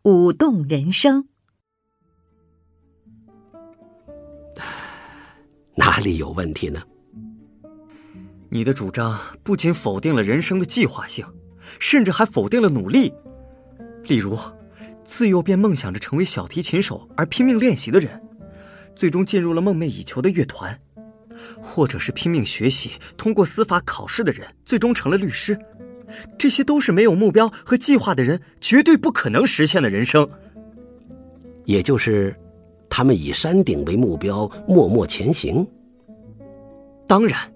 舞动人生。 哪里有问题呢？ 你的主张不仅否定了人生的计划性，甚至还否定了努力。例如，自幼便梦想着成为小提琴手而拼命练习的人，最终进入了梦寐以求的乐团；或者是拼命学习，通过司法考试的人，最终成了律师。这些都是没有目标和计划的人绝对不可能实现的人生。 也就是他们以山顶为目标，默默前行。 当然。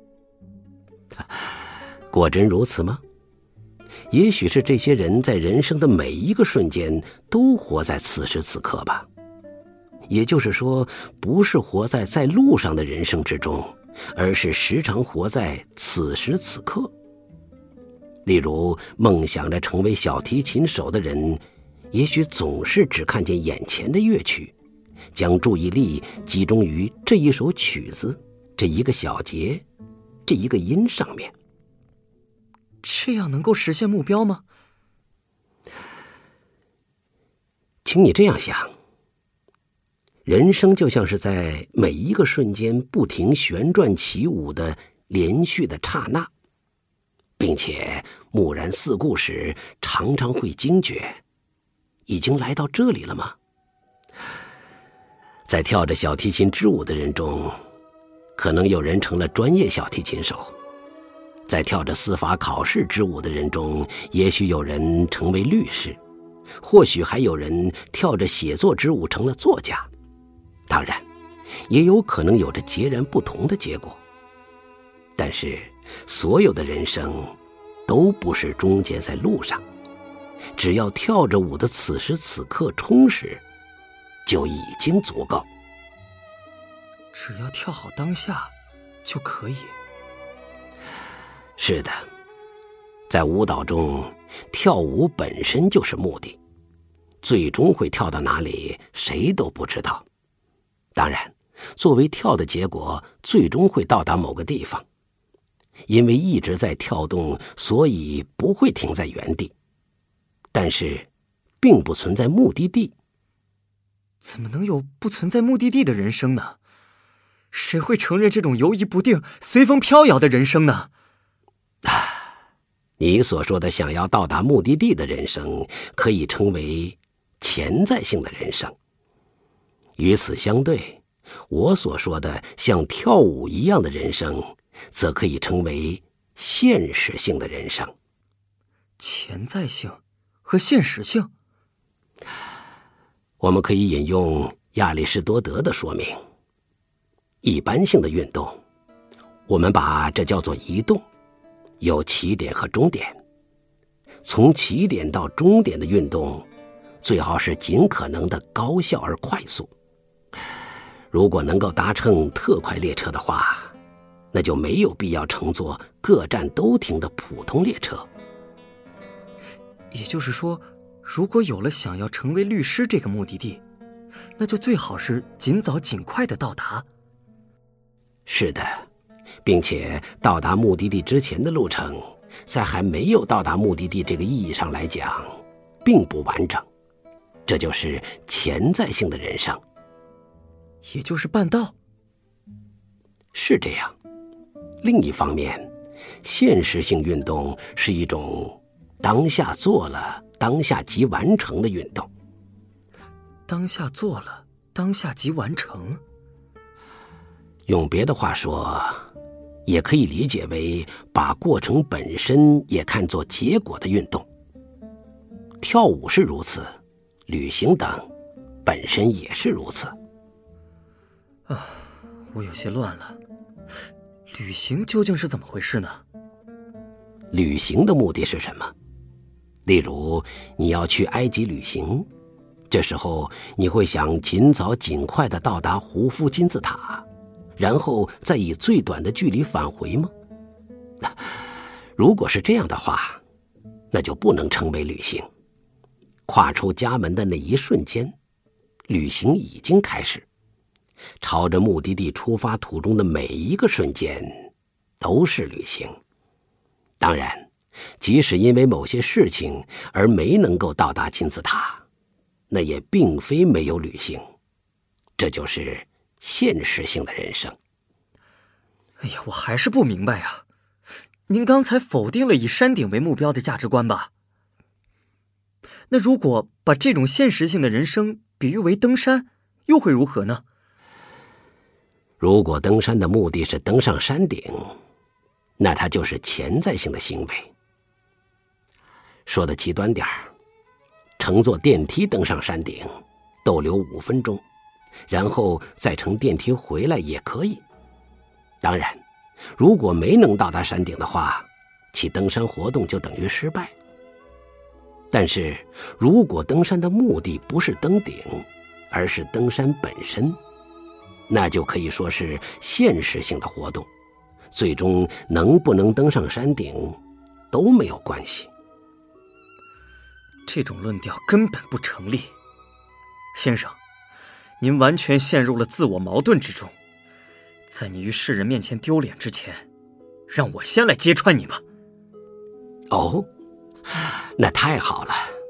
果真如此吗？也许是这些人在人生的每一个瞬间都活在此时此刻吧。也就是说，不是活在路上的人生之中，而是时常活在此时此刻。例如，梦想着成为小提琴手的人，也许总是只看见眼前的乐曲，将注意力集中于这一首曲子、这一个小节、这一个音上面。 这样能够实现目标吗？ 请你这样想，人生就像是在每一个瞬间不停旋转起舞的连续的刹那，并且蓦然四顾时，常常会惊觉，已经来到这里了吗？在跳着小提琴之舞的人中，可能有人成了专业小提琴手；在跳着司法考试之舞的人中，也许有人成为律师，或许还有人跳着写作之舞成了作家。当然，也有可能有着截然不同的结果。但是，所有的人生都不是终结在路上，只要跳着舞的此时此刻充实，就已经足够。 只要跳好当下就可以。 是的，在舞蹈中，跳舞本身就是目的，最终会跳到哪里，谁都不知道。当然，作为跳的结果，最终会到达某个地方。因为一直在跳动，所以不会停在原地。但是，并不存在目的地。 怎么能有不存在目的地的人生呢？谁会承认这种游移不定、随风飘摇的人生呢？ 你所说的想要到达目的地的人生，可以称为潜在性的人生。与此相对，我所说的像跳舞一样的人生，则可以称为现实性的人生。 潜在性和现实性， 我们可以引用亚里士多德的说明。一般性的运动，我们把这叫做移动，有起点和终点。从起点到终点的运动，最好是尽可能的高效而快速。如果能够搭乘特快列车的话，那就没有必要乘坐各站都停的普通列车。 也就是说，如果有了想要成为律师这个目的地，那就最好是尽早尽快的到达。 是的，并且到达目的地之前的路程，在还没有到达目的地这个意义上来讲，并不完整。这就是潜在性的人生。 也就是半道。 是这样。另一方面，现实性运动是一种当下做了，当下即完成的运动。 当下做了，当下即完成。 用别的话说，也可以理解为把过程本身也看作结果的运动。跳舞是如此，旅行等本身也是如此。 我有些乱了。旅行究竟是怎么回事呢？ 旅行的目的是什么？例如，你要去埃及旅行，这时候你会想尽早尽快地到达胡夫金字塔，然后再以最短的距离返回吗？如果是这样的话，那就不能称为旅行。跨出家门的那一瞬间，旅行已经开始。朝着目的地出发途中的每一个瞬间都是旅行。当然，即使因为某些事情而没能够到达金字塔， 那也并非没有履行，这就是现实性的人生。 哎呀，我还是不明白呀，您刚才否定了以山顶为目标的价值观吧？那如果把这种现实性的人生比喻为登山，又会如何呢？ 如果登山的目的是登上山顶，那它就是潜在性的行为。说的极端点儿，乘坐电梯登上山顶，逗留5分钟，然后再乘电梯回来也可以。当然，如果没能到达山顶的话，其登山活动就等于失败。但是如果登山的目的不是登顶，而是登山本身，那就可以说是现实性的活动，最终能不能登上山顶都没有关系。 这种论调根本不成立。先生，您完全陷入了自我矛盾之中。在你于世人面前丢脸之前，让我先来揭穿你吧。 哦，那太好了。